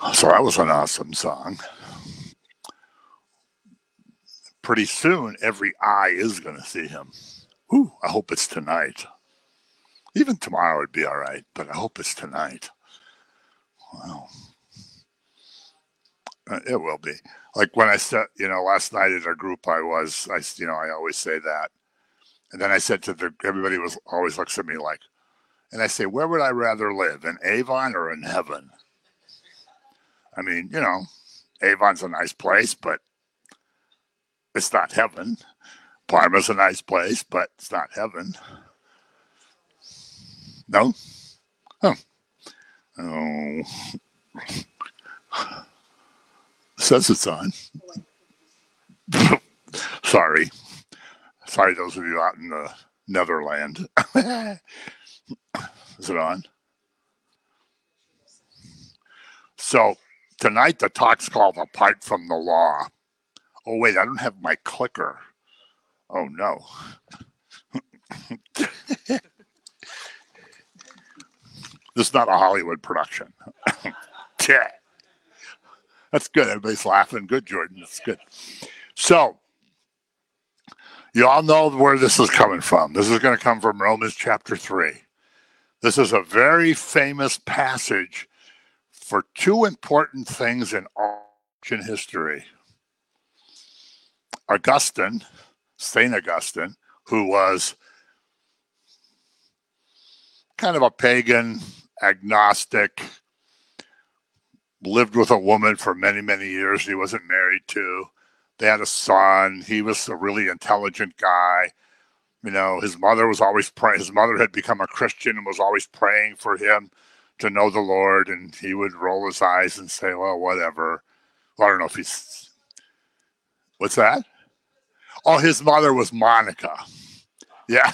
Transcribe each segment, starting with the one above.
So that was an awesome song. Pretty soon, every eye is going to see him. Ooh, I hope it's tonight. Even tomorrow would be all right, but I hope it's tonight. Wow. It will be. Like when I said, last night at our group, I always say that. And then I said everybody always looks at me like, and I say, where would I rather live, in Avon or in heaven? I mean, Avon's a nice place, but it's not heaven. Parma's a nice place, but it's not heaven. No? Oh. Oh. Says it's on. Sorry, those of you out in the Netherlands. Is it on? So tonight the talk's called Apart from the Law. Oh, wait, I don't have my clicker. Oh, no. This is not a Hollywood production. Yeah. That's good. Everybody's laughing. Good, Jordan. That's good. So, you all know where this is coming from. This is going to come from Romans chapter 3. This is a very famous passage for two important things in Christian history. St. Augustine, who was kind of a pagan, agnostic, lived with a woman for many, many years he wasn't married to. They had a son. He was a really intelligent guy. His mother was always praying. His mother had become a Christian and was always praying for him to know the Lord. And he would roll his eyes and say, well, whatever. Well, I don't know if he's... What's that? Oh, his mother was Monica. Yeah.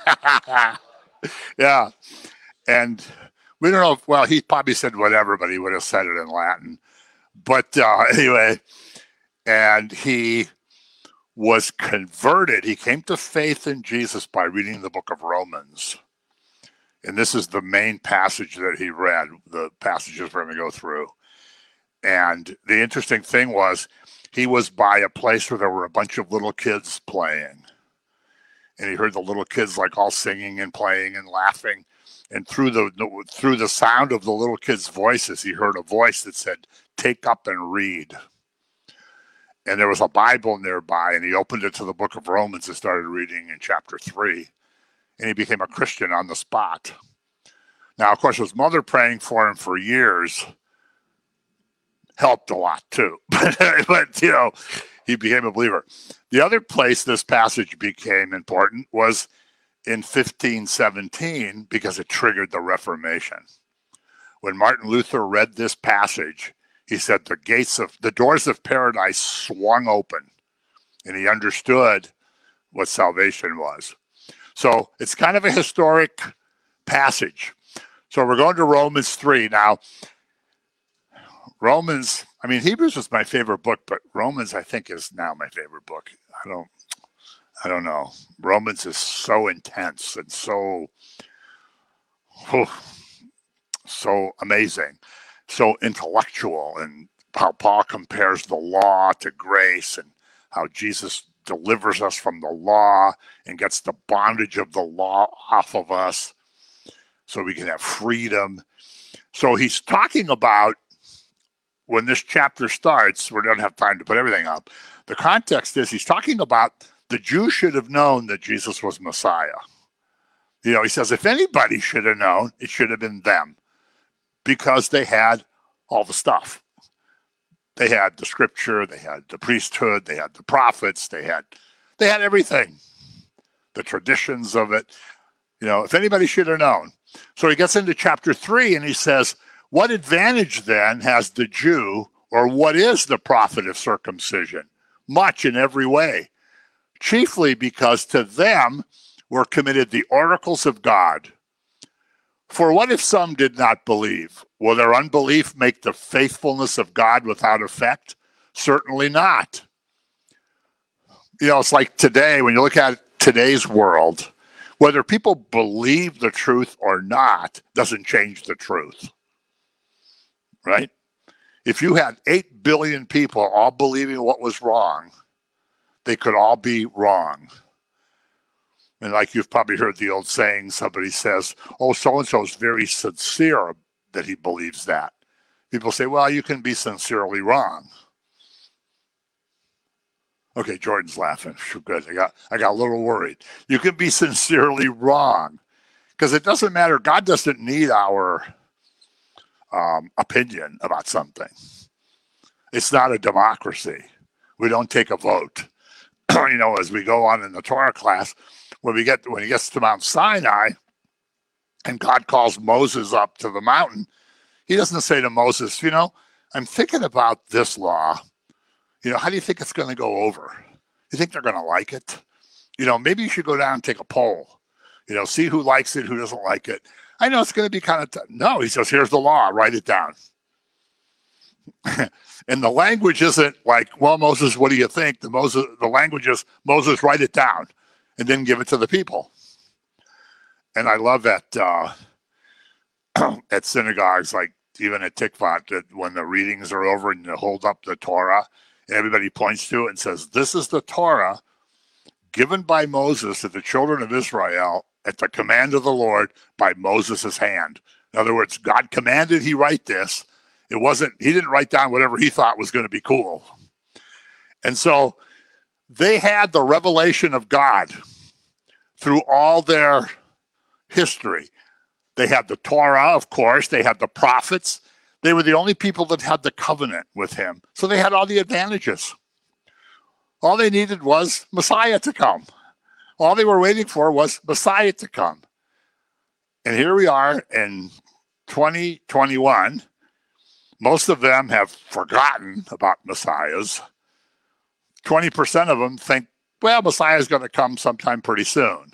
Yeah. And we don't know if, he probably said whatever, but he would have said it in Latin. But anyway, and he was converted. He came to faith in Jesus by reading the book of Romans. And this is the main passage that he read, the passages we're going to go through. And the interesting thing was, he was by a place where there were a bunch of little kids playing. And he heard the little kids all singing and playing and laughing. And through the sound of the little kids' voices, he heard a voice that said, "Take up and read." And there was a Bible nearby, and he opened it to the book of Romans and started reading in chapter 3. And he became a Christian on the spot. Now, of course, his mother praying for him for years helped a lot too. But he became a believer. The other place this passage became important was in 1517, because it triggered the Reformation. When Martin Luther read this passage, he said the doors of paradise swung open, and he understood what salvation was. So it's kind of a historic passage. So we're going to Romans 3. Now, Hebrews was my favorite book, but Romans, I think, is now my favorite book. I don't know. Romans is so intense and so amazing, so intellectual, and how Paul compares the law to grace and how Jesus delivers us from the law and gets the bondage of the law off of us so we can have freedom. So he's talking about, when this chapter starts, we don't have time to put everything up. The context is he's talking about the Jews should have known that Jesus was Messiah. He says, if anybody should have known, it should have been them, because they had all the stuff. They had the scripture, they had the priesthood, they had the prophets, they had everything, the traditions of it. If anybody should have known. So he gets into chapter 3 and he says, what advantage then has the Jew, or what is the profit of circumcision? Much in every way, chiefly because to them were committed the oracles of God. For what if some did not believe? Will their unbelief make the faithfulness of God without effect? Certainly not. It's like today, when you look at today's world, whether people believe the truth or not doesn't change the truth. Right? if you had 8 billion people all believing what was wrong, they could all be wrong. And like you've probably heard the old saying, somebody says, oh, so-and-so is very sincere that he believes that. People say, well, you can be sincerely wrong. Okay, Jordan's laughing. Good. I got a little worried. You can be sincerely wrong because it doesn't matter. God doesn't need our opinion about something. It's not a democracy. We don't take a vote. As we go on in the Torah class, when he gets to Mount Sinai and God calls Moses up to the mountain, he doesn't say to Moses, I'm thinking about this law. How do you think it's going to go over? You think they're going to like it? Maybe you should go down and take a poll. See who likes it, who doesn't like it. I know it's going to be kind of tough. No, he says, here's the law, write it down. And the language isn't like, well, Moses, what do you think? The language is, Moses, write it down and then give it to the people. And I love that at synagogues, like even at Tikvat, that when the readings are over and you hold up the Torah, everybody points to it and says, this is the Torah given by Moses to the children of Israel at the command of the Lord by Moses' hand. In other words, God commanded he write this. He didn't write down whatever he thought was going to be cool. And so they had the revelation of God through all their history. They had the Torah, of course. They had the prophets. They were the only people that had the covenant with him. So they had all the advantages. All they needed was Messiah to come. All they were waiting for was Messiah to come. And here we are in 2021. Most of them have forgotten about Messiahs. 20% of them think, well, Messiah is going to come sometime pretty soon.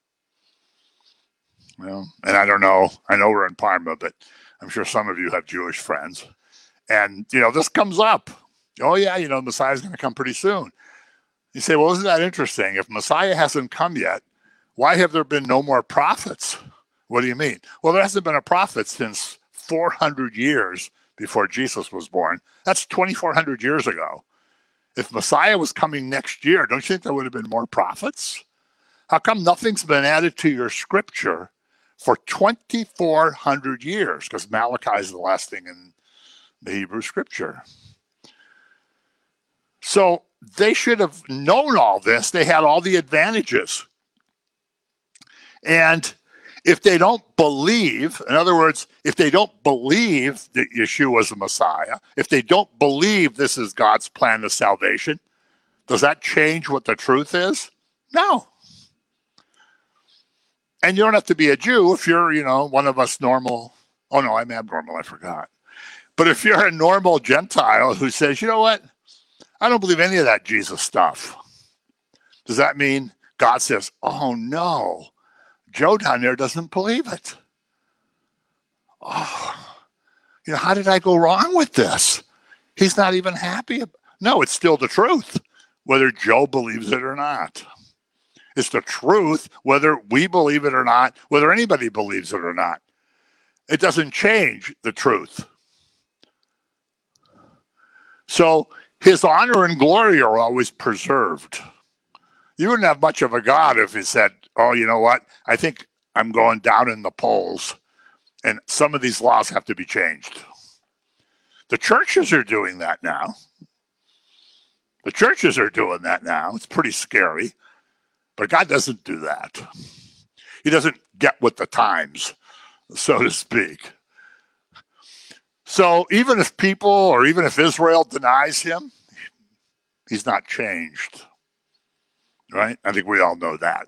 Well, and I don't know. I know we're in Parma, but I'm sure some of you have Jewish friends. And, this comes up. Oh, yeah, Messiah is going to come pretty soon. You say, well, isn't that interesting? If Messiah hasn't come yet, why have there been no more prophets? What do you mean? Well, there hasn't been a prophet since 400 years before Jesus was born. That's 2,400 years ago. If Messiah was coming next year, don't you think there would have been more prophets? How come nothing's been added to your scripture for 2,400 years? Because Malachi is the last thing in the Hebrew scripture. So they should have known all this. They had all the advantages. And if they don't believe, in other words, if they don't believe that Yeshua is the Messiah, if they don't believe this is God's plan of salvation, does that change what the truth is? No. And you don't have to be a Jew if you're, one of us normal. Oh, no, I'm abnormal. I forgot. But if you're a normal Gentile who says, you know what? I don't believe any of that Jesus stuff. Does that mean God says, oh, no, Joe down there doesn't believe it? Oh, how did I go wrong with this? He's not even happy. No, it's still the truth, whether Joe believes it or not. It's the truth, whether we believe it or not, whether anybody believes it or not. It doesn't change the truth. So his honor and glory are always preserved. You wouldn't have much of a God if he said, oh, you know what? I think I'm going down in the polls, and some of these laws have to be changed. The churches are doing that now. It's pretty scary. But God doesn't do that. He doesn't get with the times, so to speak. So even if people or even if Israel denies him, he's not changed. Right? I think we all know that.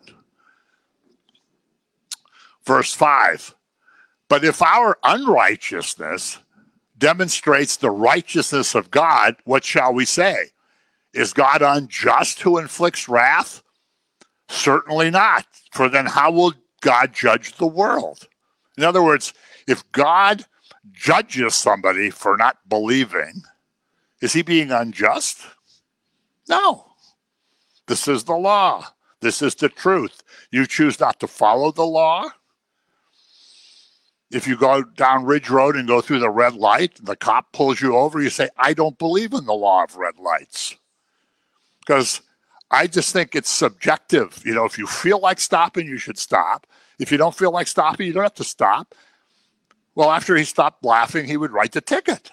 Verse 5. But if our unrighteousness demonstrates the righteousness of God, what shall we say? Is God unjust who inflicts wrath? Certainly not. For then how will God judge the world? In other words, if God judges somebody for not believing, is he being unjust? No. This is the law. This is the truth. You choose not to follow the law, If you go down Ridge Road and go through the red light, and the cop pulls you over, you say, I don't believe in the law of red lights. Because I just think it's subjective. You know, if you feel like stopping, you should stop. If you don't feel like stopping, you don't have to stop. Well, after he stopped laughing, he would write the ticket.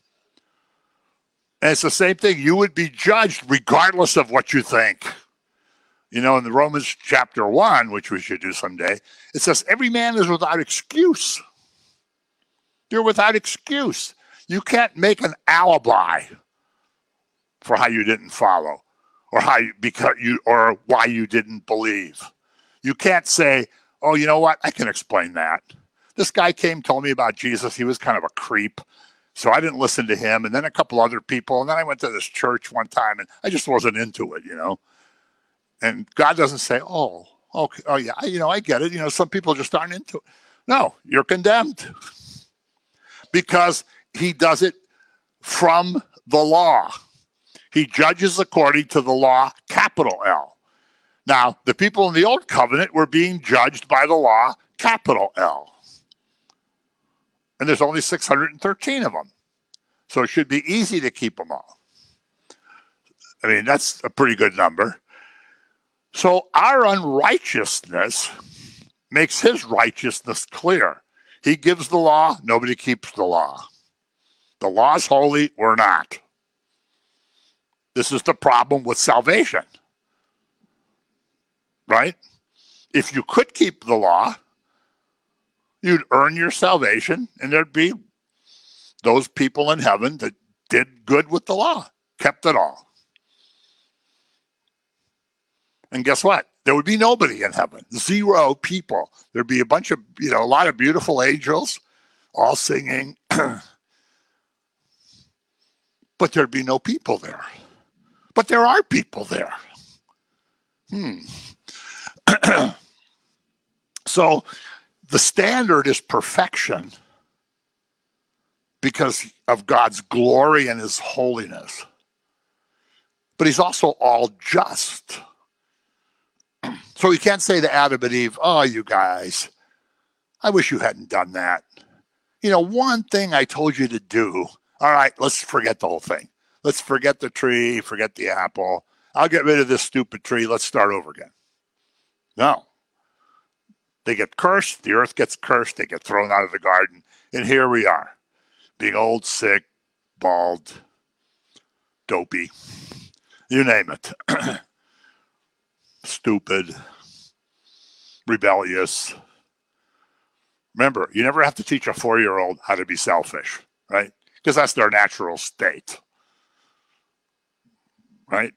And it's the same thing. You would be judged regardless of what you think. You know, in the Romans chapter 1, which we should do someday, it says every man is without excuse. You're without excuse. You can't make an alibi for how you didn't follow or or why you didn't believe. You can't say, oh, you know what? I can explain that. This guy came, told me about Jesus. He was kind of a creep. So I didn't listen to him. And then a couple other people. And then I went to this church one time and I just wasn't into it, you know. And God doesn't say, oh, okay, oh yeah, you know, I get it. You know, some people just aren't into it. No, you're condemned. Because he does it from the law. He judges according to the law, capital L. Now, the people in the old covenant were being judged by the law, capital L. And there's only 613 of them. So it should be easy to keep them all. I mean, that's a pretty good number. So our unrighteousness makes his righteousness clear. He gives the law, nobody keeps the law. The law's holy, we're not. This is the problem with salvation. Right? If you could keep the law, you'd earn your salvation, and there'd be those people in heaven that did good with the law, kept it all. And guess what? There would be nobody in heaven, 0 people. There'd be a bunch of, you know, a lot of beautiful angels all singing, but there'd be no people there. But there are people there. So the standard is perfection because of God's glory and his holiness. But he's also all just. So he can't say to Adam and Eve, oh, you guys, I wish you hadn't done that. You know, one thing I told you to do. All right, let's forget the whole thing. Let's forget the tree, forget the apple. I'll get rid of this stupid tree. Let's start over again. No. They get cursed. The earth gets cursed. They get thrown out of the garden. And here we are, being old, sick, bald, dopey, you name it. Stupid, rebellious. Remember, you never have to teach a 4-year-old how to be selfish, right? Because that's their natural state, right?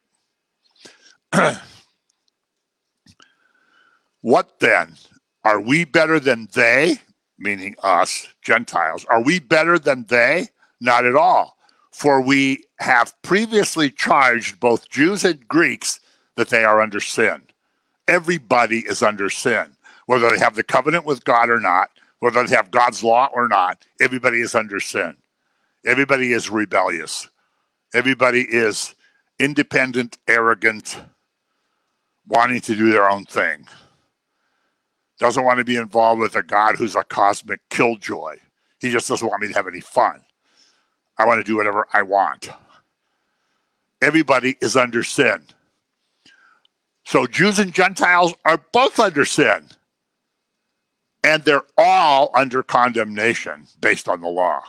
What then? Are we better than they, meaning us, Gentiles? Are we better than they? Not at all. For we have previously charged both Jews and Greeks that they are under sin. Everybody is under sin. Whether they have the covenant with God or not, whether they have God's law or not, everybody is under sin. Everybody is rebellious. Everybody is independent, arrogant, wanting to do their own thing. Doesn't want to be involved with a God who's a cosmic killjoy. He just doesn't want me to have any fun. I want to do whatever I want. Everybody is under sin. So Jews and Gentiles are both under sin. And they're all under condemnation based on the law.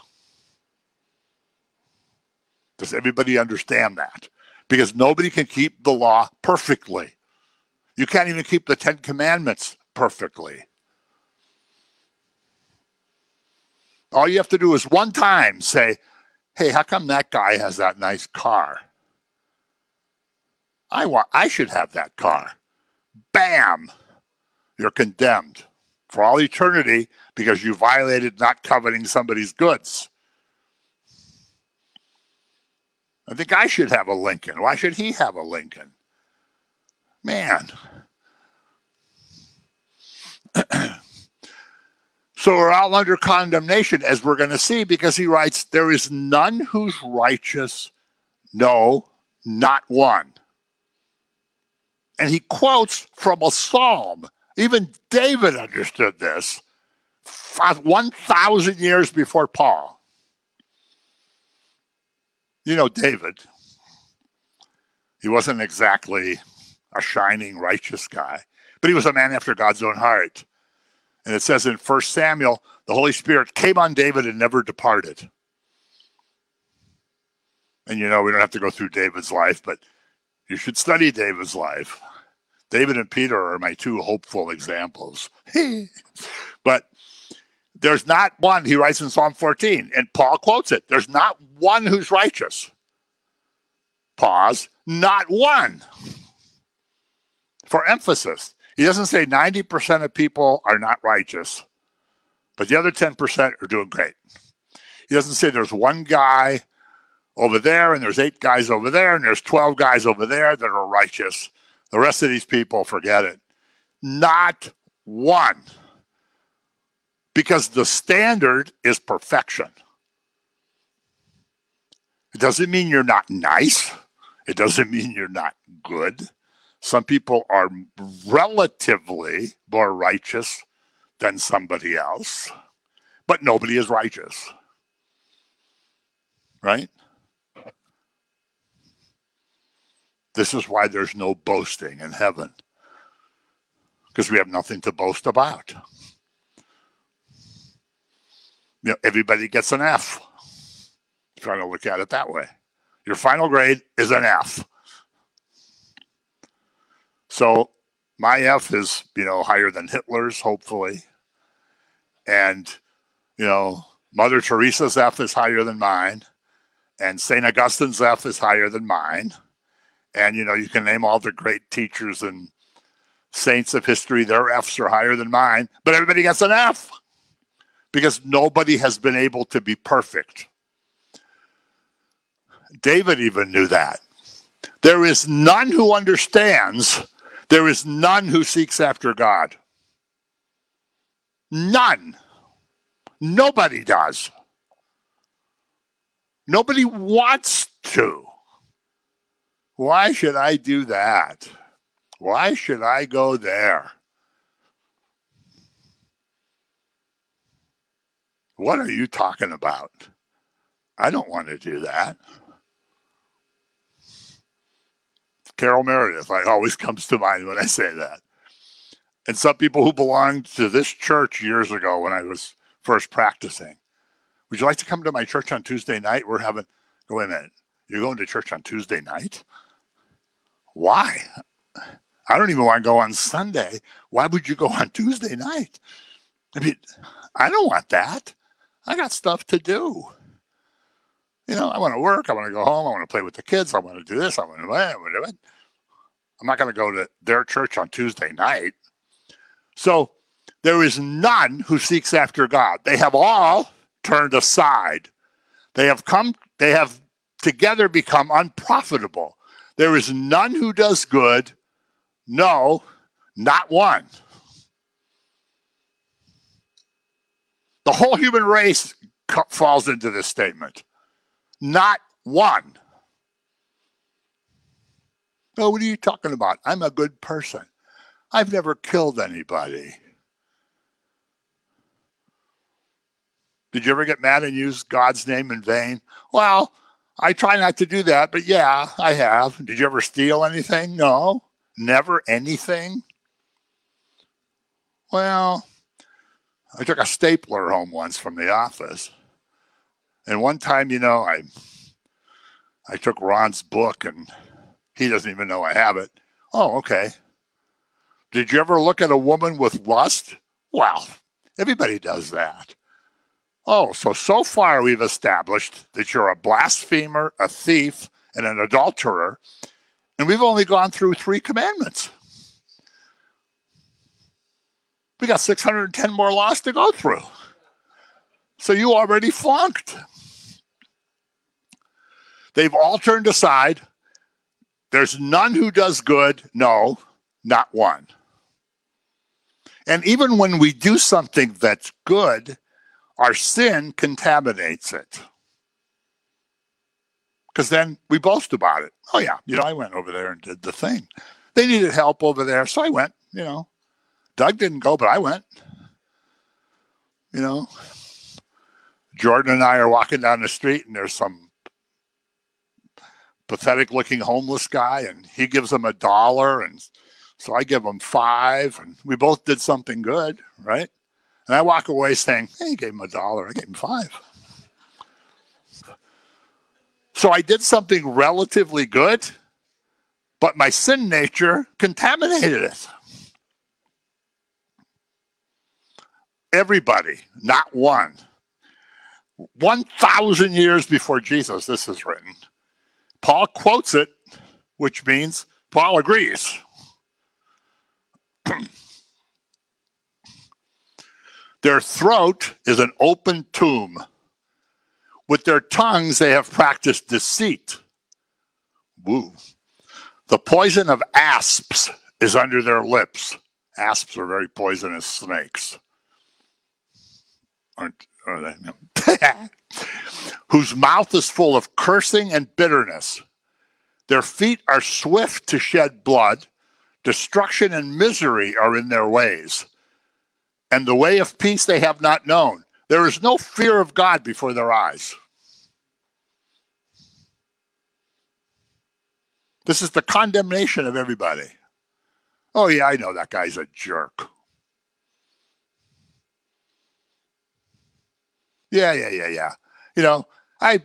Does everybody understand that? Because nobody can keep the law perfectly. You can't even keep the 10 Commandments perfectly. All you have to do is one time say, hey, how come that guy has that nice car? I should have that car. Bam! You're condemned for all eternity because you violated not coveting somebody's goods. I think I should have a Lincoln. Why should he have a Lincoln? Man. So we're all under condemnation, as we're going to see, because he writes, there is none who's righteous, no, not one. And he quotes from a psalm. Even David understood this. 1,000 years before Paul. You know, David, he wasn't exactly a shining righteous guy, but he was a man after God's own heart. And it says in 1 Samuel, the Holy Spirit came on David and never departed. And you know, we don't have to go through David's life, but you should study David's life. David and Peter are my two hopeful examples. But there's not one, he writes in Psalm 14, and Paul quotes it, there's not one who's righteous. Pause, not one. For emphasis, he doesn't say 90% of people are not righteous, but the other 10% are doing great. He doesn't say there's one guy over there and there's 8 guys over there and there's 12 guys over there that are righteous. The rest of these people, forget it. Not one. Because the standard is perfection. It doesn't mean you're not nice. It doesn't mean you're not good. Some people are relatively more righteous than somebody else, but nobody is righteous. Right? This is why there's no boasting in heaven, because we have nothing to boast about. You know, everybody gets an F. Trying to look at it that way. Your final grade is an F. So my F is, you know, higher than Hitler's, hopefully. And, you know, Mother Teresa's F is higher than mine. And St. Augustine's F is higher than mine. And, you know, you can name all the great teachers and saints of history. Their Fs are higher than mine. But everybody gets an F. Because nobody has been able to be perfect. David even knew that. There is none who understands. There is none who seeks after God. None. Nobody does. Nobody wants to. Why should I do that? Why should I go there? What are you talking about? I don't want to do that. Carol Meredith, always comes to mind when I say that. And some people who belonged to this church years ago when I was first practicing. Would you like to come to my church on Tuesday night? Wait a minute. You're going to church on Tuesday night? Why? I don't even want to go on Sunday. Why would you go on Tuesday night? I mean, I don't want that. I got stuff to do. You know, I want to work. I want to go home. I want to play with the kids. I want to do this. I want to do it. I'm not going to go to their church on Tuesday night. So there is none who seeks after God. They have all turned aside. They have together become unprofitable. There is none who does good. No, not one. The whole human race falls into this statement. Not one. Oh, what are you talking about? I'm a good person. I've never killed anybody. Did you ever get mad and use God's name in vain? Well, I try not to do that, but yeah, I have. Did you ever steal anything? No. Never anything? Well, I took a stapler home once from the office. And one time, you know, I took Ron's book and he doesn't even know I have it. Oh, okay. Did you ever look at a woman with lust? Well, everybody does that. Oh, so far we've established that you're a blasphemer, a thief, and an adulterer. And we've only gone through 3 commandments. We got 610 more laws to go through. So you already flunked. They've all turned aside. There's none who does good. No, not one. And even when we do something that's good, our sin contaminates it. Because then we boast about it. Oh yeah, you know, I went over there and did the thing. They needed help over there, so I went, you know. Doug didn't go, but I went. You know, Jordan and I are walking down the street and there's some pathetic looking homeless guy and he gives him $1 and so I give him 5 and we both did something good, right? And I walk away saying, hey, you gave him $1, I gave him 5. So I did something relatively good, but my sin nature contaminated it. Everybody, not one. 1,000 years before Jesus, this is written. Paul quotes it, which means Paul agrees. Their throat is an open tomb. With their tongues, they have practiced deceit. Woo. The poison of asps is under their lips. Asps are very poisonous snakes. Are they? Whose mouth is full of cursing and bitterness. Their feet are swift to shed blood. Destruction and misery are in their ways. And the way of peace they have not known. There is no fear of God before their eyes. This is the condemnation of everybody. Oh yeah, I know that guy's a jerk. Yeah. You know, I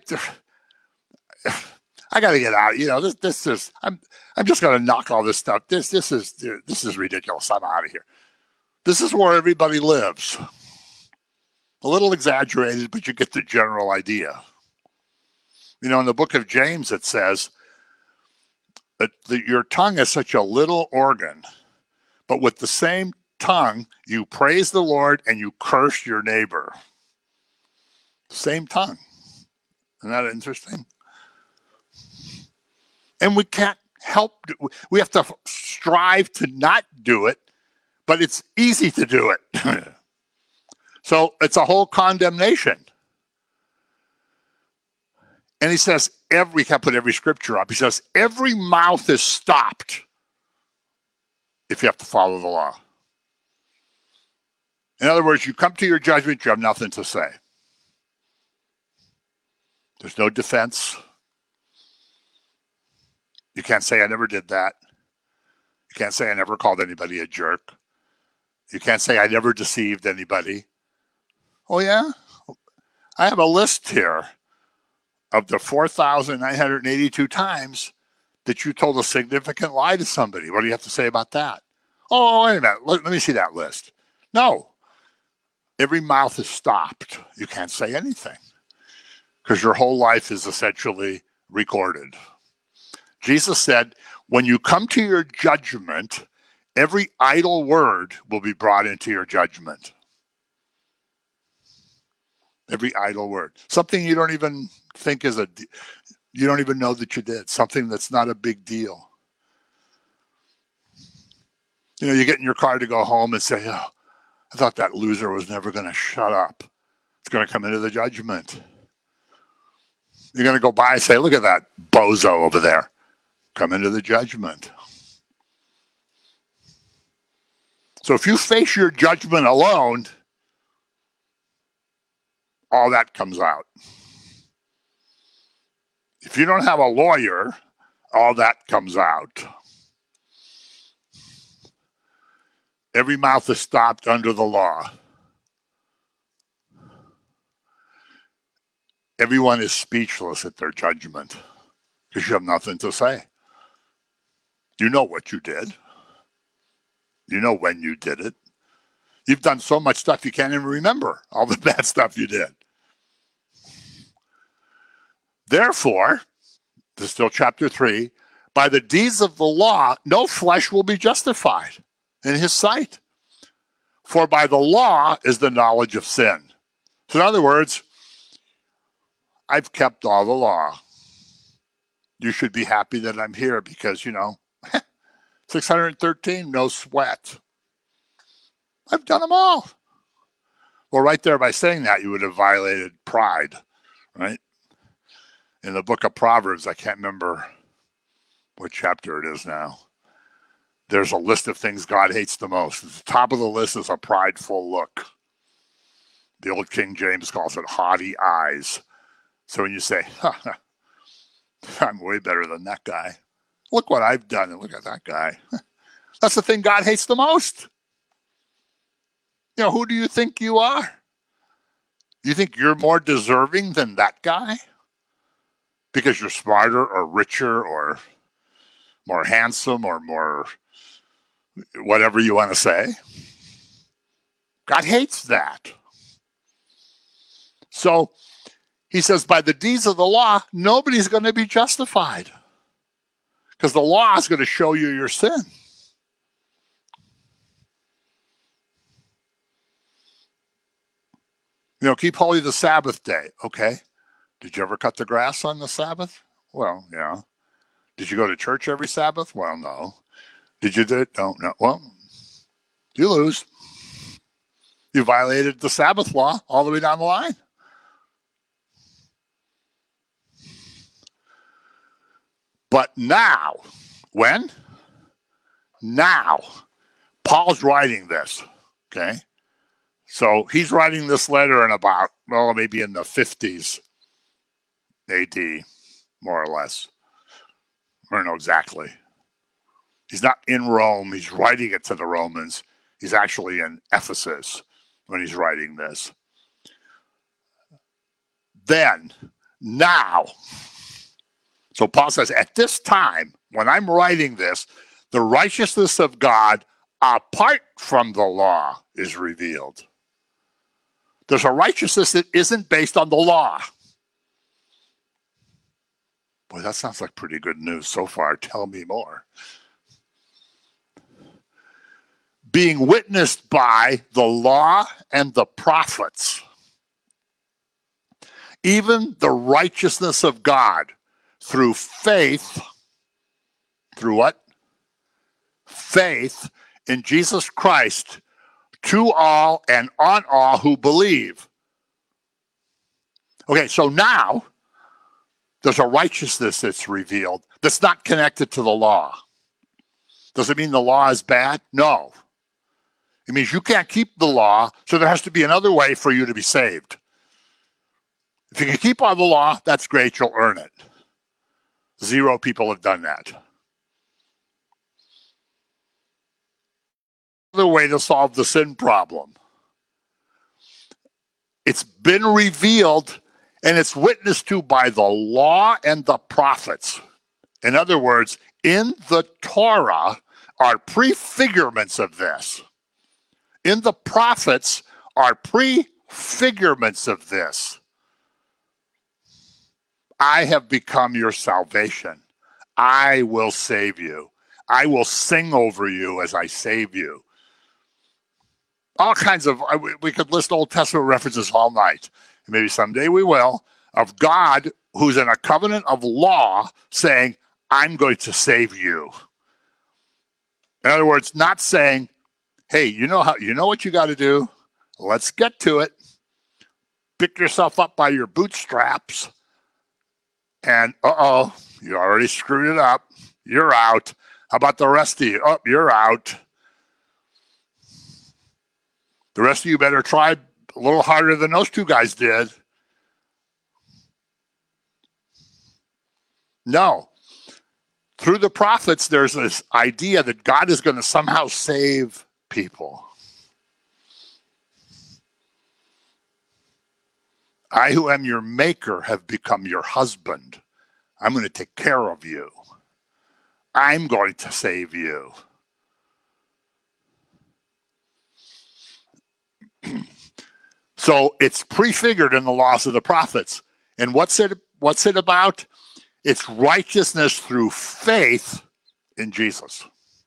got to get out. You know, this is. I'm just going to knock all this stuff. This is ridiculous. I'm out of here. This is where everybody lives. A little exaggerated, but you get the general idea. You know, in the book of James, it says that your tongue is such a little organ, but with the same tongue, you praise the Lord and you curse your neighbor. Same tongue. Isn't that interesting? And we can't help. We have to strive to not do it, but it's easy to do it. So it's a whole condemnation. And he says, we can't put every scripture up. He says, every mouth is stopped if you have to follow the law. In other words, you come to your judgment, you have nothing to say. There's no defense. You can't say, I never did that. You can't say, I never called anybody a jerk. You can't say, I never deceived anybody. Oh, yeah? I have a list here of the 4,982 times that you told a significant lie to somebody. What do you have to say about that? Oh, wait a minute. Let me see that list. No. Every mouth is stopped. You can't say anything because your whole life is essentially recorded. Jesus said, when you come to your judgment, every idle word will be brought into your judgment. Every idle word. Something you don't even think you don't even know that you did. Something that's not a big deal. You know, you get in your car to go home and say, oh, I thought that loser was never going to shut up. It's going to come into the judgment. You're going to go by and say, look at that bozo over there. Come into the judgment. So if you face your judgment alone, all that comes out. If you don't have a lawyer, all that comes out. Every mouth is stopped under the law. Everyone is speechless at their judgment because you have nothing to say. You know what you did. You know when you did it. You've done so much stuff you can't even remember all the bad stuff you did. Therefore, this is still chapter 3, by the deeds of the law, no flesh will be justified in his sight. For by the law is the knowledge of sin. So in other words, I've kept all the law. You should be happy that I'm here because, 613, no sweat. I've done them all. Well, right there, by saying that, you would have violated pride, right? In the book of Proverbs, I can't remember what chapter it is now. There's a list of things God hates the most. At the top of the list is a prideful look. The old King James calls it haughty eyes. So when you say, I'm way better than that guy. Look what I've done and look at that guy. That's the thing God hates the most. Who do you think you are? You think you're more deserving than that guy? Because you're smarter or richer or more handsome or more whatever you want to say. God hates that. So he says, by the deeds of the law, nobody's going to be justified. Because the law is going to show you your sin. Keep holy the Sabbath day. Okay. Did you ever cut the grass on the Sabbath? Well, yeah. Did you go to church every Sabbath? Well, no. Did you do it? No. Well, you lose. You violated the Sabbath law all the way down the line. But now, when? Now, Paul's writing this, okay? So he's writing this letter in about, maybe in the 50s AD, more or less. I don't know exactly. He's not in Rome. He's writing it to the Romans. He's actually in Ephesus when he's writing this. Then, now, so Paul says, at this time, when I'm writing this, the righteousness of God apart from the law is revealed. There's a righteousness that isn't based on the law. Boy, that sounds like pretty good news so far. Tell me more. Being witnessed by the law and the prophets, even the righteousness of God through faith, through what? Faith in Jesus Christ to all and on all who believe. Okay, so now there's a righteousness that's revealed that's not connected to the law. Does it mean the law is bad? No. It means you can't keep the law, so there has to be another way for you to be saved. If you can keep all the law, that's great, you'll earn it. 0 people have done that. Another way to solve the sin problem. It's been revealed and it's witnessed to by the law and the prophets. In other words, in the Torah are prefigurements of this. In the prophets are prefigurements of this. I have become your salvation. I will save you. I will sing over you as I save you. All kinds of, we could list Old Testament references all night. Maybe someday we will, of God who's in a covenant of law saying, I'm going to save you. In other words, not saying, hey, you know what you got to do? Let's get to it. Pick yourself up by your bootstraps. And you already screwed it up. You're out. How about the rest of you? Oh, you're out. The rest of you better try a little harder than those 2 guys did. No. Through the prophets, there's this idea that God is going to somehow save people. I who am your maker have become your husband. I'm going to take care of you. I'm going to save you. So it's prefigured in the laws of the prophets. And what's it about? It's righteousness through faith in Jesus.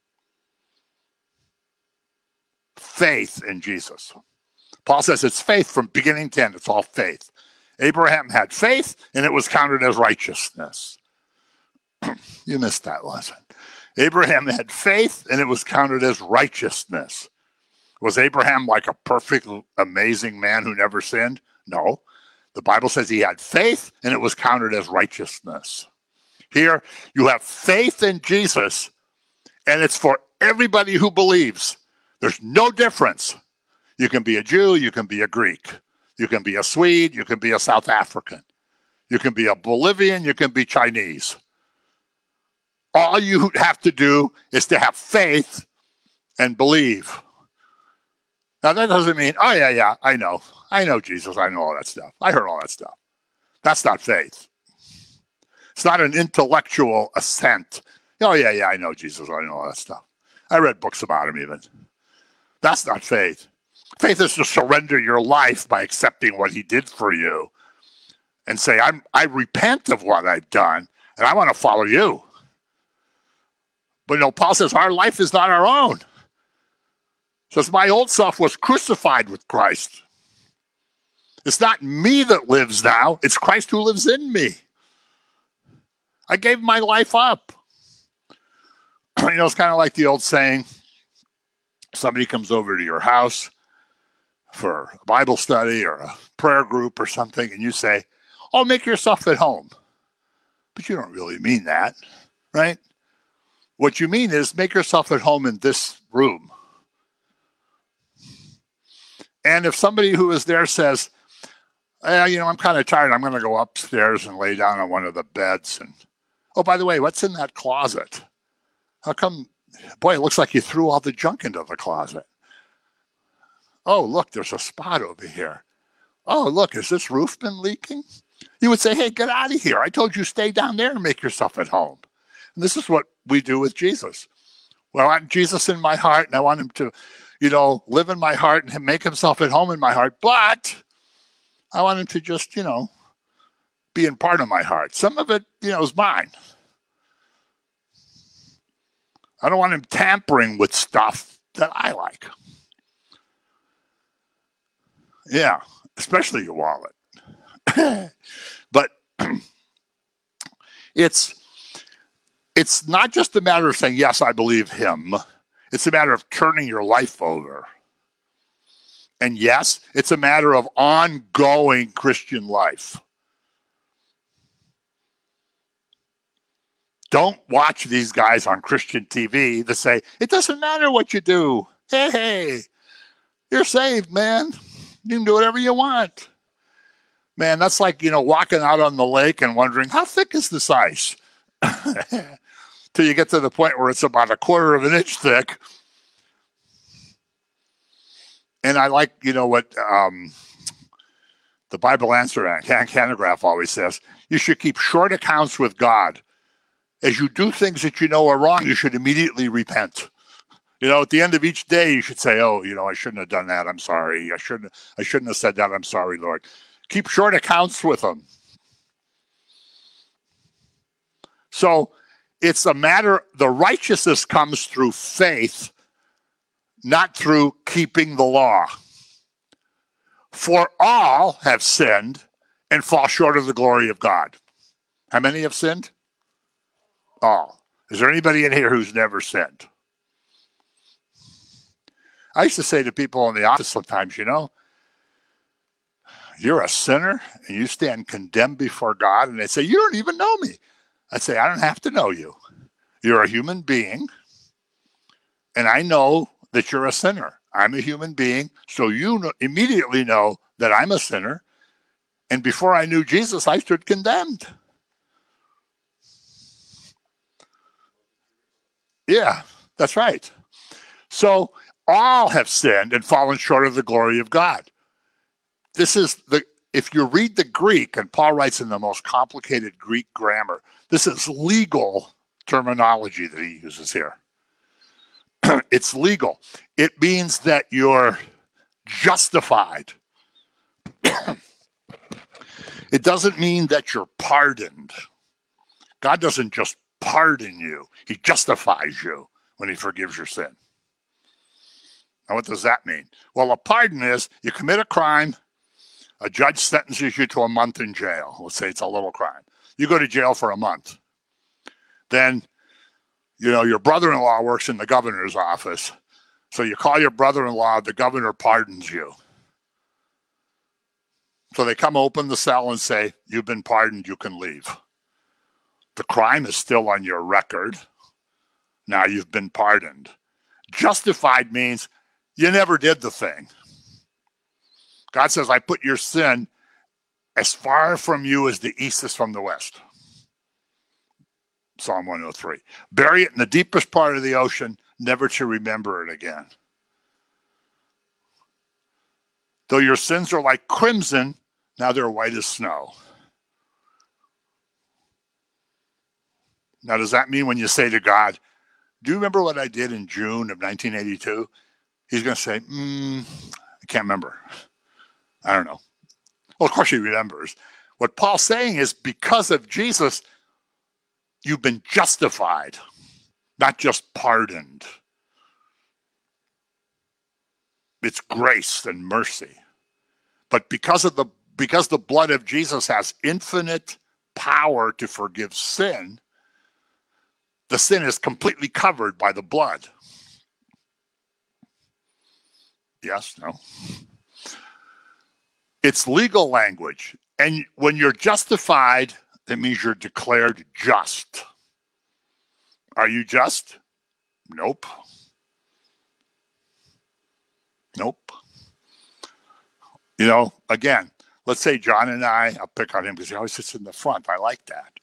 Faith in Jesus. Paul says it's faith from beginning to end. It's all faith. Abraham had faith, and it was counted as righteousness. You missed that lesson. Abraham had faith, and it was counted as righteousness. Was Abraham like a perfect, amazing man who never sinned? No. The Bible says he had faith, and it was counted as righteousness. Here, you have faith in Jesus, and it's for everybody who believes. There's no difference. You can be a Jew, you can be a Greek. You can be a Swede, you can be a South African, you can be a Bolivian, you can be Chinese. All you have to do is to have faith and believe. Now, that doesn't mean, oh, yeah, I know Jesus, I know all that stuff. I heard all that stuff. That's not faith. It's not an intellectual assent. Oh, yeah, I know Jesus, I know all that stuff. I read books about him even. That's not faith. Faith is to surrender your life by accepting what he did for you and say, I repent of what I've done, and I want to follow you. But no, Paul says our life is not our own. Says my old self was crucified with Christ. It's not me that lives now. It's Christ who lives in me. I gave my life up. It's kind of like the old saying, somebody comes over to your house for a Bible study or a prayer group or something, and you say, oh, make yourself at home. But you don't really mean that, right? What you mean is make yourself at home in this room. And if somebody who is there says, I'm kind of tired, I'm going to go upstairs and lay down on one of the beds. And, oh, by the way, what's in that closet? How come, boy, it looks like you threw all the junk into the closet. Oh, look, there's a spot over here. Oh, look, has this roof been leaking? You would say, hey, get out of here. I told you stay down there and make yourself at home. And this is what we do with Jesus. Well, I want Jesus in my heart, and I want him to, live in my heart and make himself at home in my heart. But I want him to just, be in part of my heart. Some of it, is mine. I don't want him tampering with stuff that I like. Yeah, especially your wallet. But it's not just a matter of saying, yes, I believe him. It's a matter of turning your life over. And yes, it's a matter of ongoing Christian life. Don't watch these guys on Christian TV that say, it doesn't matter what you do. Hey, you're saved, man. You can do whatever you want. Man, that's like, walking out on the lake and wondering, how thick is this ice? Till you get to the point where it's about 1/4 of an inch thick. And I like, what the Bible Answer and Canograph always says, you should keep short accounts with God. As you do things that you know are wrong, you should immediately repent. At the end of each day, you should say, oh, I shouldn't have done that. I'm sorry. I shouldn't have said that. I'm sorry, Lord. Keep short accounts with him. So it's a matter, the righteousness comes through faith, not through keeping the law. For all have sinned and fall short of the glory of God. How many have sinned? All. Is there anybody in here who's never sinned? I used to say to people in the office sometimes, you're a sinner and you stand condemned before God, and they say, you don't even know me. I say, I don't have to know you. You're a human being, and I know that you're a sinner. I'm a human being, so you immediately know that I'm a sinner, and before I knew Jesus, I stood condemned. Yeah, that's right. So all have sinned and fallen short of the glory of God. If you read the Greek, and Paul writes in the most complicated Greek grammar, this is legal terminology that he uses here. It's legal. It means that you're justified. It doesn't mean that you're pardoned. God doesn't just pardon you. He justifies you when he forgives your sin. Now, what does that mean? Well, a pardon is you commit a crime, a judge sentences you to a month in jail. Let's say it's a little crime. You go to jail for a month. Then, your brother-in-law works in the governor's office. So you call your brother-in-law, the governor pardons you. So they come open the cell and say, you've been pardoned, you can leave. The crime is still on your record. Now you've been pardoned. Justified means you never did the thing. God says, I put your sin as far from you as the east is from the west. Psalm 103. Bury it in the deepest part of the ocean, never to remember it again. Though your sins are like crimson, now they're white as snow. Now, does that mean when you say to God, do you remember what I did in June of 1982? He's going to say, I can't remember. I don't know. Well, of course he remembers. What Paul's saying is because of Jesus, you've been justified, not just pardoned. It's grace and mercy. But because the blood of Jesus has infinite power to forgive sin, the sin is completely covered by the blood. Yes, no. It's legal language. And when you're justified, that means you're declared just. Are you just? Nope. Nope. You know, again, let's say John and I'll pick on him because he always sits in the front. I like that.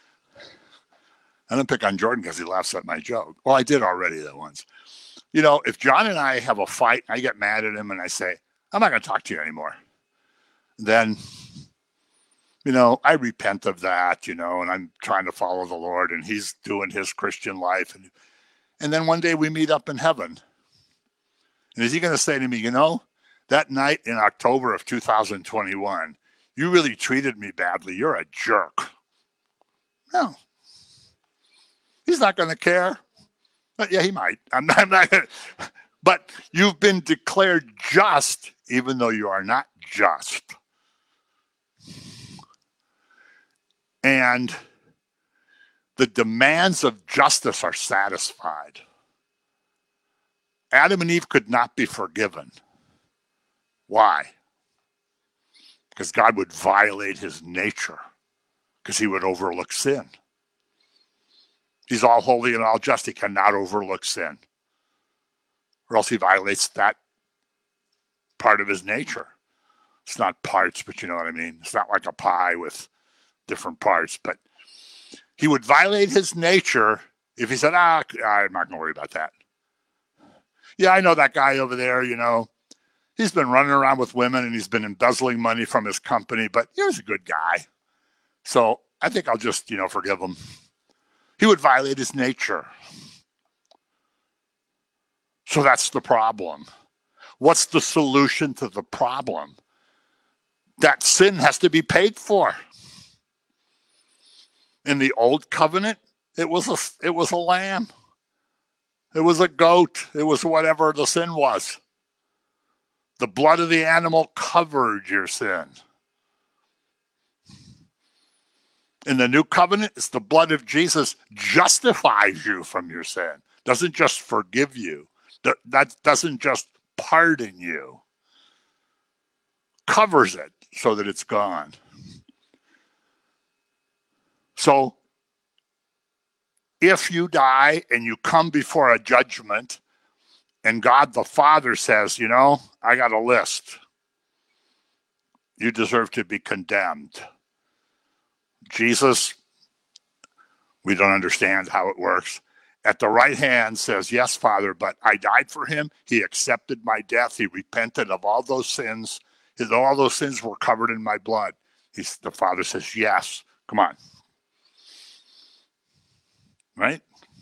I don't pick on Jordan because he laughs at my joke. Well, I did already that once. You know, if John and I have a fight, I get mad at him and I say, I'm not going to talk to you anymore. Then, you know, I repent of that, you know, and I'm trying to follow the Lord and he's doing his Christian life. And then one day we meet up in heaven. And is he going to say to me, you know, that night in October of 2021, you really treated me badly. You're a jerk. No. He's not going to care. But yeah, he might. I'm not. But you've been declared just, even though you are not just. And the demands of justice are satisfied. Adam and Eve could not be forgiven. Why? Because God would violate his nature, because he would overlook sin. He's all holy and all just. He cannot overlook sin. Or else he violates that part of his nature. It's not parts, but you know what I mean. It's not like a pie with different parts. But he would violate his nature if he said, I'm not going to worry about that. Yeah, I know that guy over there, you know. He's been running around with women and he's been embezzling money from his company, but he was a good guy. So I think I'll just, you know, forgive him. He would violate his nature. So that's the problem. What's the solution to the problem? That sin has to be paid for. In the old covenant, it was a lamb. It was a goat. It was whatever the sin was. The blood of the animal covered your sin. In the new covenant, it's the blood of Jesus justifies you from your sin. Doesn't just forgive you. That doesn't just pardon you. Covers it so that it's gone. So, if you die and you come before a judgment and God the Father says, you know, I got a list. You deserve to be condemned. Jesus, we don't understand how it works. At the right hand says, yes, Father, but I died for him. He accepted my death. He repented of all those sins. All those sins were covered in my blood. The Father says, yes, come on. Right?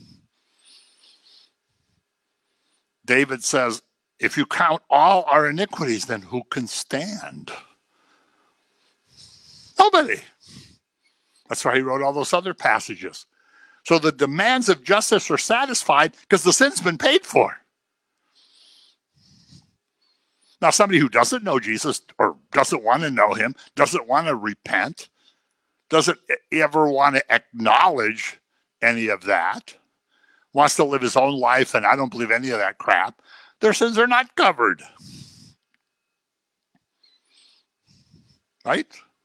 David says, if you count all our iniquities, then who can stand? Nobody. That's why he wrote all those other passages. So the demands of justice are satisfied because the sin's been paid for. Now, somebody who doesn't know Jesus or doesn't want to know him, doesn't want to repent, doesn't ever want to acknowledge any of that, wants to live his own life, and I don't believe any of that crap, their sins are not covered. Right?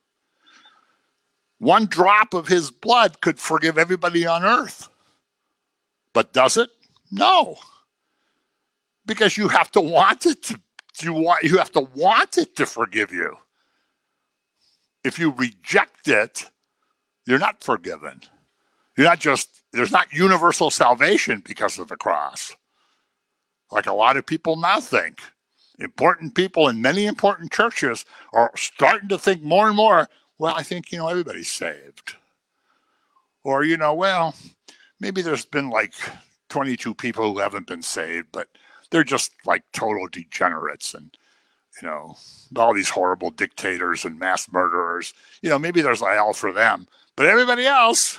One drop of his blood could forgive everybody on earth. But does it? No. Because you have to want it You have to want it to forgive you. If you reject it, you're not forgiven. There's not universal salvation because of the cross. Like a lot of people now think. Important people in many important churches are starting to think more and more, well, I think, everybody's saved. Or, well, maybe there's been like 22 people who haven't been saved, but they're just like total degenerates and, all these horrible dictators and mass murderers. Maybe there's a hell for them, but everybody else.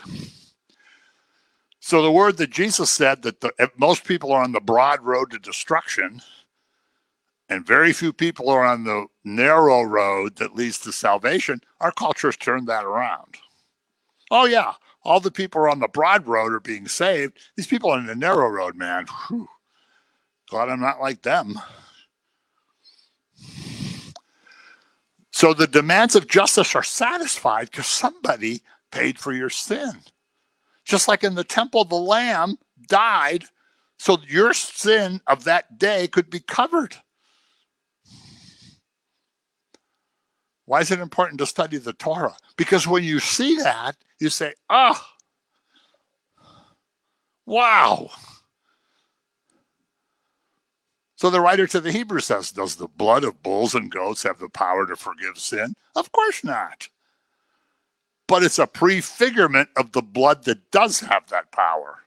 So the word that Jesus said that most people are on the broad road to destruction and very few people are on the narrow road that leads to salvation, our culture has turned that around. Oh, yeah, all the people are on the broad road are being saved. These people are on the narrow road, man. Whew. Glad I'm not like them. So the demands of justice are satisfied because somebody paid for your sin. Just like in the temple, the lamb died so your sin of that day could be covered. Why is it important to study the Torah? Because when you see that, you say, oh, wow. So the writer to the Hebrews says, does the blood of bulls and goats have the power to forgive sin? Of course not. But it's a prefigurement of the blood that does have that power.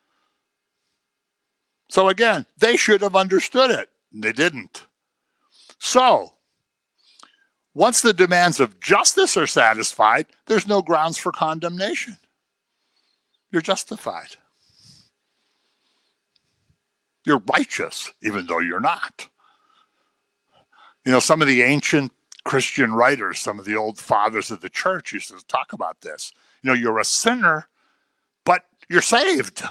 So again, they should have understood it. They didn't. So, once the demands of justice are satisfied, there's no grounds for condemnation. You're justified. You're righteous, even though you're not. Some of the ancient Christian writers, some of the old fathers of the church used to talk about this. You're a sinner, but you're saved.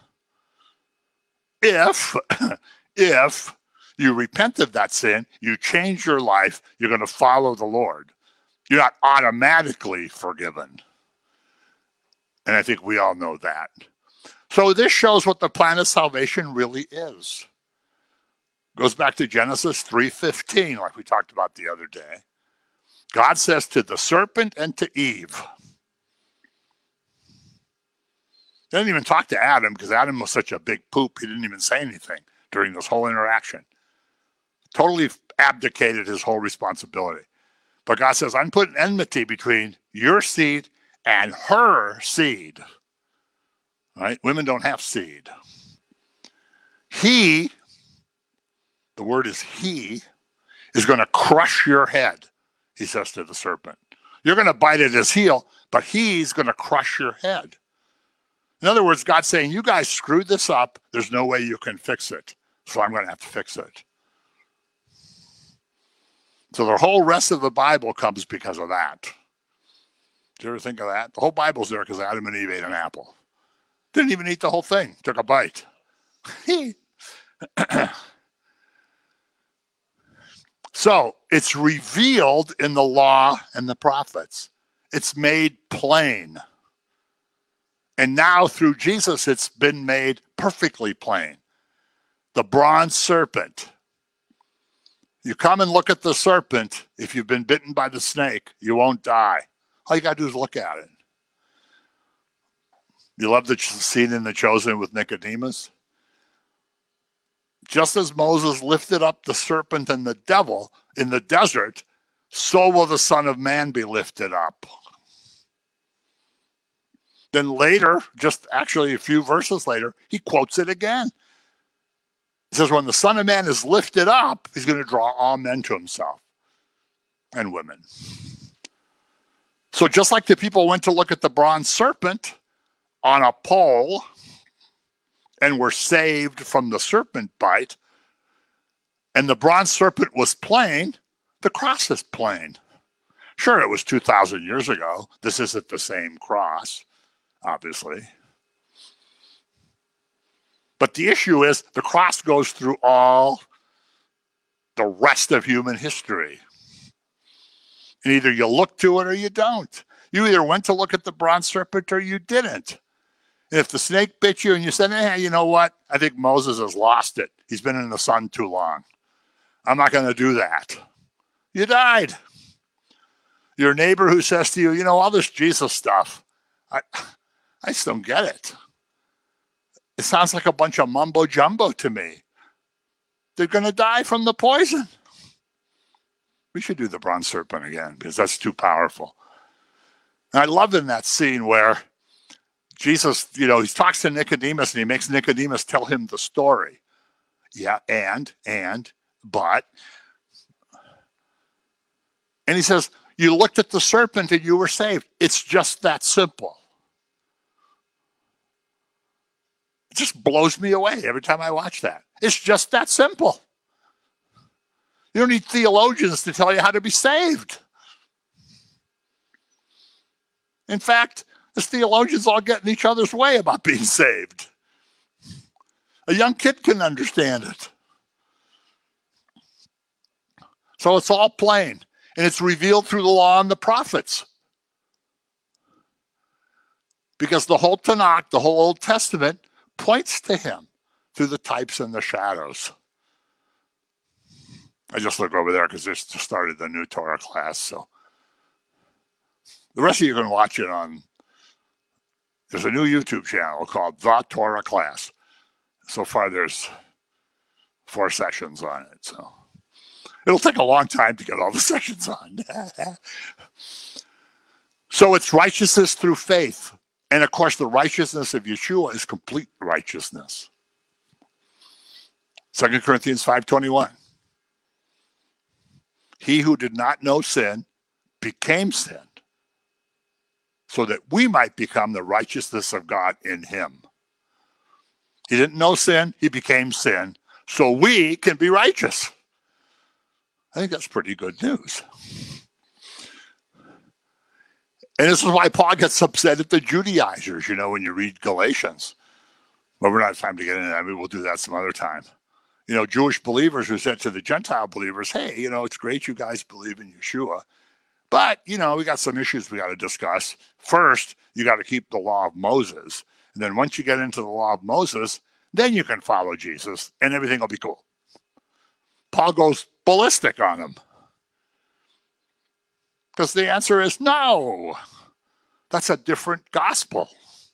If you repent of that sin, you change your life, you're going to follow the Lord. You're not automatically forgiven. And I think we all know that. So this shows what the plan of salvation really is. Goes back to Genesis 3:15, like we talked about the other day. God says to the serpent and to Eve. He didn't even talk to Adam because Adam was such a big poop, he didn't even say anything during this whole interaction. Totally abdicated his whole responsibility. But God says, I'm putting enmity between your seed and her seed. Right? Women don't have seed. He, the word is he, is going to crush your head, he says to the serpent. You're going to bite at his heel, but he's going to crush your head. In other words, God's saying, you guys screwed this up. There's no way you can fix it. So I'm going to have to fix it. So the whole rest of the Bible comes because of that. Did you ever think of that? The whole Bible's there because Adam and Eve ate an apple. Didn't even eat the whole thing. Took a bite. So it's revealed in the law and the prophets. It's made plain. And now through Jesus, it's been made perfectly plain. The bronze serpent. You come and look at the serpent. If you've been bitten by the snake, you won't die. All you got to do is look at it. You love the scene in The Chosen with Nicodemus? Just as Moses lifted up the serpent and the devil in the desert, so will the Son of Man be lifted up. Then later, just actually a few verses later, he quotes it again. He says, when the Son of Man is lifted up, he's going to draw all men to himself and women. So just like the people went to look at the bronze serpent on a pole and were saved from the serpent bite, and the bronze serpent was plain, the cross is plain. Sure, it was 2,000 years ago. This isn't the same cross, obviously. But the issue is the cross goes through all the rest of human history. And either you look to it or you don't. You either went to look at the bronze serpent or you didn't. And if the snake bit you and you said, you know what? I think Moses has lost it. He's been in the sun too long. I'm not going to do that. You died. Your neighbor who says to you, all this Jesus stuff, I just don't get it. It sounds like a bunch of mumbo jumbo to me. They're going to die from the poison. We should do the bronze serpent again because that's too powerful. And I love in that scene where Jesus, he talks to Nicodemus and he makes Nicodemus tell him the story. Yeah, but. And he says, you looked at the serpent and you were saved. It's just that simple. It just blows me away every time I watch that. It's just that simple. You don't need theologians to tell you how to be saved. In fact, the theologians all get in each other's way about being saved. A young kid can understand it. So it's all plain, and it's revealed through the law and the prophets. Because the whole Tanakh, the whole Old Testament, points to him through the types and the shadows. I just look over there because they just started the new Torah class. So the rest of you can watch it on, there's a new YouTube channel called The Torah Class. So far there's 4 sessions on it. So it'll take a long time to get all the sessions on. So it's righteousness through faith. And of course, the righteousness of Yeshua is complete righteousness. 2 Corinthians 5:21. He who did not know sin became sin, so that we might become the righteousness of God in him. He didn't know sin, he became sin, so we can be righteous. I think that's pretty good news. And this is why Paul gets upset at the Judaizers, when you read Galatians. But we're not have time to get into that. Maybe we'll do that some other time. Jewish believers who said to the Gentile believers, hey, it's great you guys believe in Yeshua, but, we got some issues we got to discuss. First, you got to keep the law of Moses. And then once you get into the law of Moses, then you can follow Jesus and everything will be cool. Paul goes ballistic on them. Because the answer is no. That's a different gospel.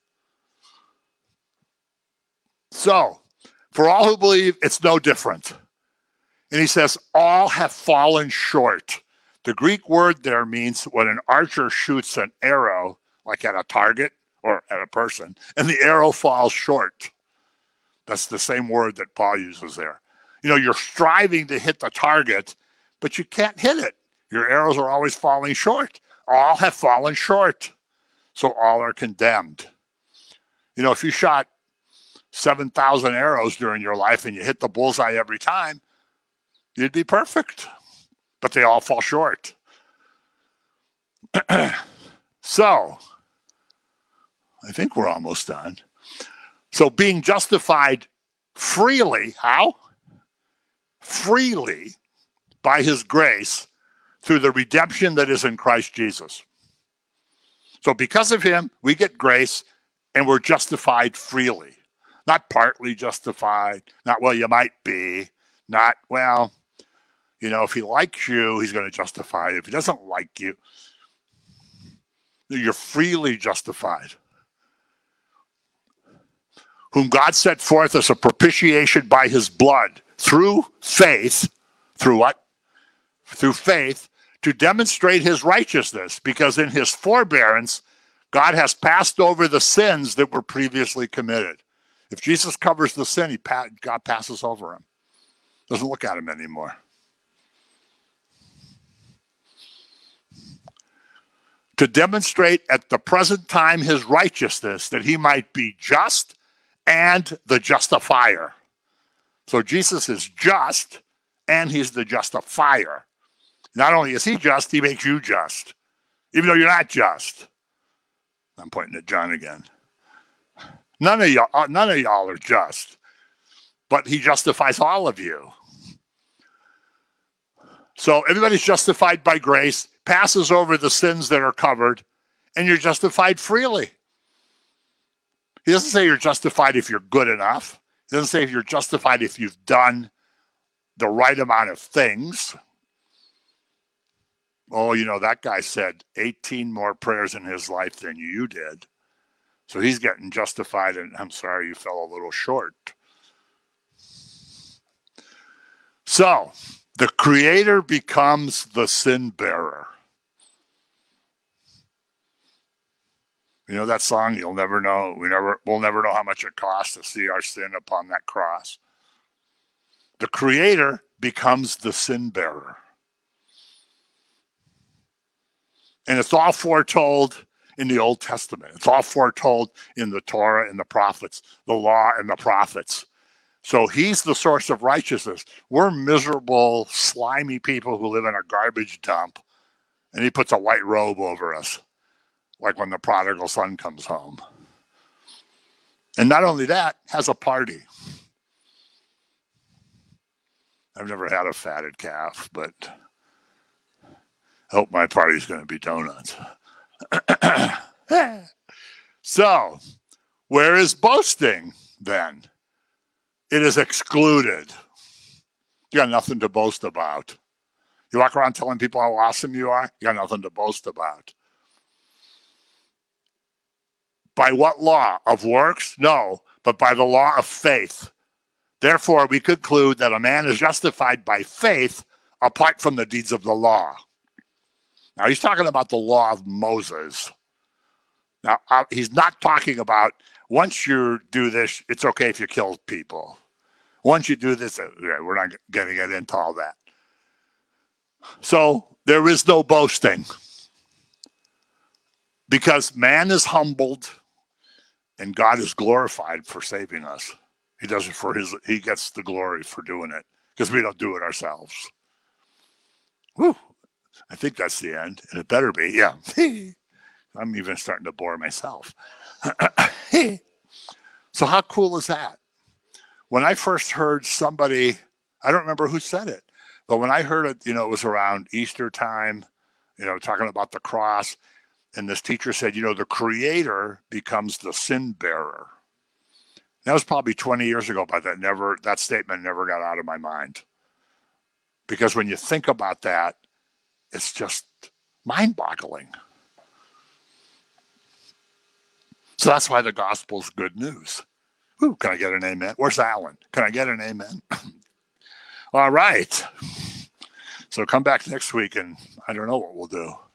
So, for all who believe, it's no different. And he says, all have fallen short. The Greek word there means when an archer shoots an arrow, like at a target or at a person, and the arrow falls short. That's the same word that Paul uses there. You're striving to hit the target, but you can't hit it. Your arrows are always falling short. All have fallen short. So all are condemned. If you shot 7,000 arrows during your life and you hit the bullseye every time, you'd be perfect. But they all fall short. So, I think we're almost done. So being justified freely, how? Freely by his grace through the redemption that is in Christ Jesus. So because of him, we get grace and we're justified freely. Not partly justified, not, well, you might be, not, well, if he likes you, he's going to justify you. If he doesn't like you, you're freely justified. Whom God set forth as a propitiation by his blood through faith, through what? Through faith, to demonstrate his righteousness, because in his forbearance, God has passed over the sins that were previously committed. If Jesus covers the sin, God passes over him. Doesn't look at him anymore. To demonstrate at the present time his righteousness, that he might be just and the justifier. So Jesus is just, and he's the justifier. Not only is he just, he makes you just, even though you're not just. I'm pointing at John again. None of y'all are just, but he justifies all of you. So everybody's justified by grace, passes over the sins that are covered, and you're justified freely. He doesn't say you're justified if you're good enough. He doesn't say if you're justified if you've done the right amount of things. Oh, that guy said 18 more prayers in his life than you did. So he's getting justified, and I'm sorry you fell a little short. So the Creator becomes the sin bearer. You know that song, You'll Never Know, we'll never know how much it costs to see our sin upon that cross. The Creator becomes the sin bearer. And it's all foretold in the Old Testament. It's all foretold in the Torah and the prophets, the law and the prophets. So he's the source of righteousness. We're miserable, slimy people who live in a garbage dump, and he puts a white robe over us, like when the prodigal son comes home. And not only that, has a party. I've never had a fatted calf, but I hope my party's going to be donuts. So, where is boasting then? It is excluded. You got nothing to boast about. You walk around telling people how awesome you are, you got nothing to boast about. By what law? Of works? No, but by the law of faith. Therefore, we conclude that a man is justified by faith apart from the deeds of the law. Now, he's talking about the law of Moses. Now, he's not talking about once you do this, it's okay if you kill people. Once you do this, we're not going to get into all that. So there is no boasting because man is humbled and God is glorified for saving us. He does it for he gets the glory for doing it because we don't do it ourselves. Whew. I think that's the end, and it better be. Yeah. I'm even starting to bore myself. So how cool is that? When I first heard somebody, I don't remember who said it, but when I heard it, it was around Easter time, talking about the cross, and this teacher said, the Creator becomes the sin bearer. That was probably 20 years ago, but that statement never got out of my mind. Because when you think about that, it's just mind-boggling. So that's why the gospel's good news. Ooh, can I get an amen? Where's Alan? Can I get an amen? All right. So come back next week, and I don't know what we'll do.